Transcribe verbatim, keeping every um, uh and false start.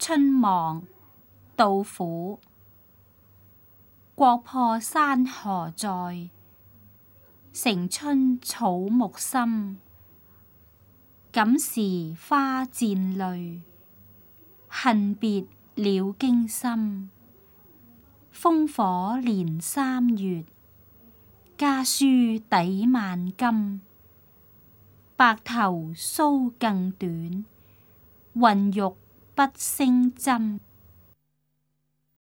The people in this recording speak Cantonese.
春望，杜甫。國破山河在，城春草木深。感時花濺淚，恨別鳥驚心。烽火連三月，家書抵萬金。白頭搔更短，渾欲不勝針。